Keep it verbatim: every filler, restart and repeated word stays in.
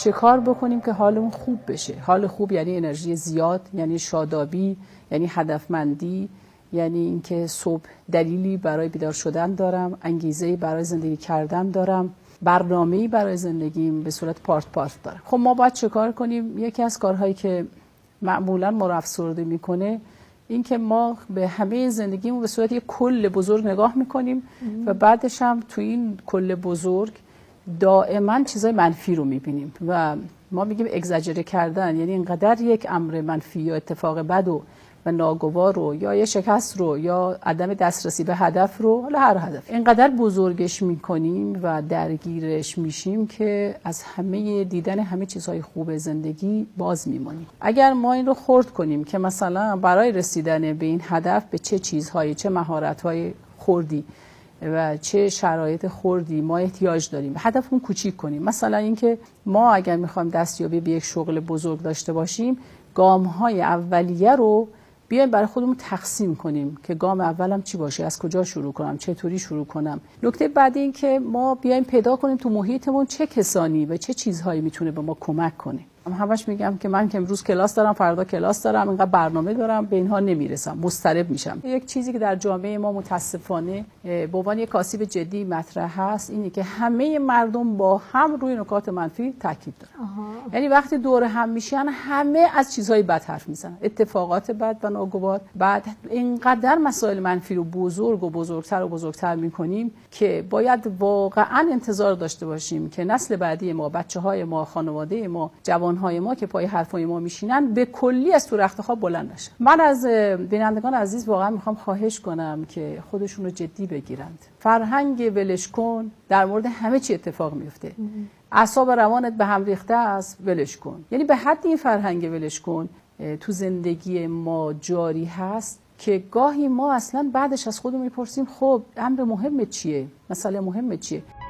چه کار بکنیم که حالمون خوب بشه. حال خوب یعنی انرژی زیاد، یعنی شادابی، یعنی هدفمندی، یعنی اینکه صبح دلیلی برای بیدار شدن دارم، انگیزه‌ای برای زندگی کردن دارم، برنامه‌ای برای زندگیم به صورت پارت پارت دارم. خب ما باید چه کار کنیم؟ یکی از کارهایی که معمولاً ما رو افسرده میکنه این که ما به همه زندگیمون به صورت یک کل بزرگ نگاه میکنیم و بعدش هم تو این کل بزرگ دائما چیزای منفی رو میبینیم و ما میگیم اگزاجره کردن، یعنی اینقدر یک امر منفی یا اتفاق بد و و ناگوار رو یا یه شکست رو یا عدم دسترسی به هدف رو، حالا هر هدف، اینقدر بزرگش میکنیم و درگیرش میشیم که از همه دیدن همه چیزهای خوب زندگی باز میمونیم. اگر ما این رو خرد کنیم که مثلا برای رسیدن به این هدف به چه چیزهایی، چه مهارت‌های خردی و چه شرایط خردی ما احتیاج داریم، هدفمون کوچیک کنیم. مثلا اینکه ما اگر میخوایم دستیابی به یک شغل بزرگ داشته باشیم، گام‌های اولیه رو بیایم برای خودمون تقسیم کنیم که گام اولم چی باشه، از کجا شروع کنم، چطوری شروع کنم. نکته بعدی این که ما بیایم پیدا کنیم تو محیطمون چه کسانی و چه چیزهایی میتونه به ما کمک کنه. من همش میگم که من که امروز کلاس دارم، فردا کلاس دارم، اینقدر برنامه دارم، به اینها نمیرسم، مضطرب میشم. یک چیزی که در جامعه ما متاسفانه به عنوان یک آسیب جدی مطرح هست اینه که همه مردم با هم روی نکات منفی تاکید دارن. یعنی وقتی دور هم میشن همه از چیزهای بد حرف میزنن، اتفاقات بد و ناگوار. بعد اینقدر مسائل منفی رو بزرگ و بزرگتر و بزرگتر میکنیم که باید واقعا انتظار داشته باشیم که نسل بعدی ما، بچه‌های ما، خانواده ما، های ما که پای حرفای ما میشینن به کلی از تو رخت خواب بلند نشن. من از بینندگان عزیز واقعا میخوام خواهش کنم که خودشون رو جدی بگیرند. فرهنگ ولش کن در مورد همه چی اتفاق میفته. اعصاب روانت به هم ریخته است، ولش کن. یعنی به حد این فرهنگ ولش کن تو زندگی ما جاری هست که گاهی ما اصلا بعدش از خودمون میپرسیم خب امر مهم چیه؟ مسئله مهم چیه؟